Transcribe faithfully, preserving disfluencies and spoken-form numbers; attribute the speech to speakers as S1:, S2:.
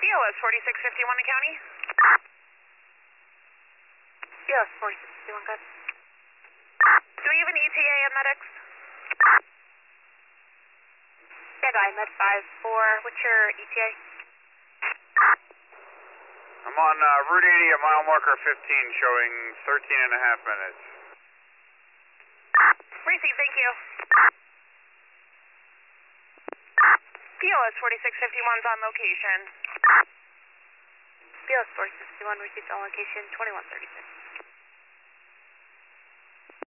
S1: P O S forty-six fifty-one in county.
S2: P O S forty-six fifty-one, good.
S1: Do we have an E T A at medics?
S2: Yeah, guy, med five four. What's your E T A?
S3: I'm on uh, Route eighty at mile marker fifteen, showing thirteen and a half minutes.
S1: Receive, thank you. P O S forty-six fifty-one's on location.
S2: P O S forty-six fifty-one received on location twenty-one thirty-six.